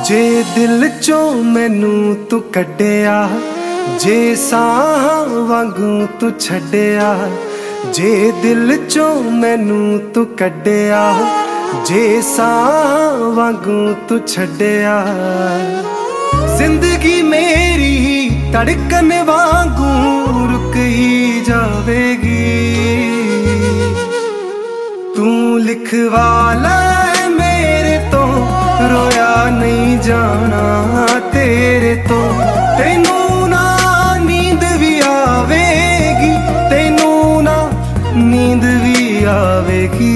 जे दिल चों मैनू तू कड्डिया, जे साह वांगू तू छड्डिया, जे दिल चों मैनू तू कड्डिया, जे साह वांगू तू छड्डिया। जिंदगी मेरी धड़कन वांगू रुक ही जावेगी। तू लिखवा लै मेरे तो रोया नहीं जाना तेरे तो। तेनू ना नींद भी आवेगी, तेनू ना नींद भी आवेगी।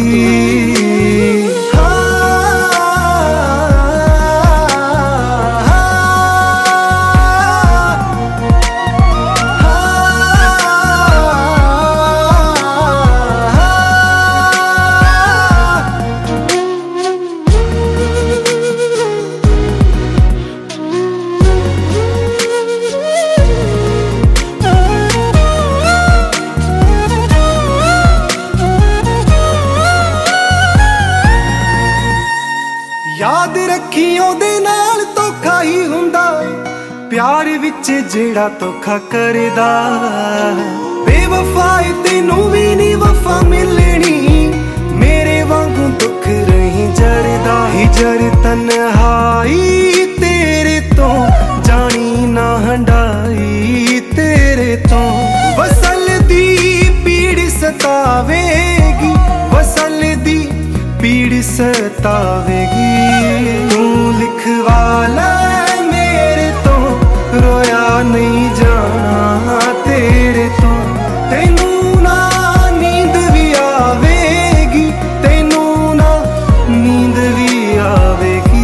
याद रखी ओदे नाल धोखा ही हुंदा है, प्यार विच जेड़ा धोखा करदा। बेवफाई तेनू भी नहीं वफा मिलनी, मेरे वांगू दुख रही जरदा। हिजर तन्हाई तेरे तो जानी ना हंडाई तेरे तो। वसल दी पीड़ सतावेगी, वसल दी पीड़ सतावेगी। तू लिखवा लै मेरे तो रोया नहीं जाना तेरे तो। तेनू ना नींद भी आवेगी, तेनू ना नींद भी आवेगी।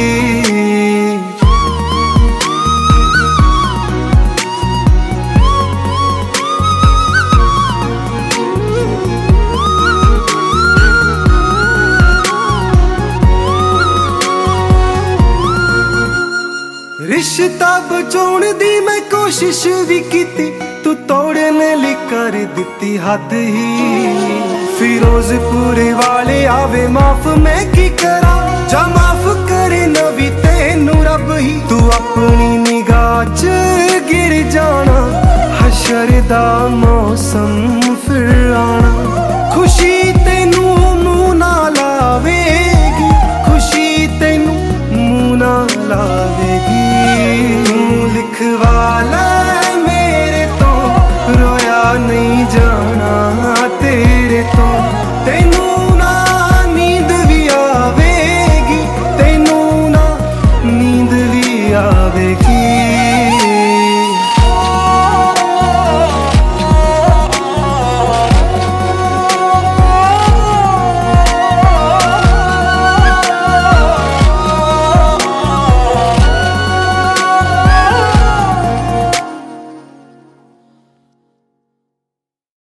रिश्ता बचाउण दी मैं कोशिश भी कीती, तू तोड़न लई कर दित्ती हद ही। फिरोजपुर वाले आवे माफ मैं की करा, जा माफ करे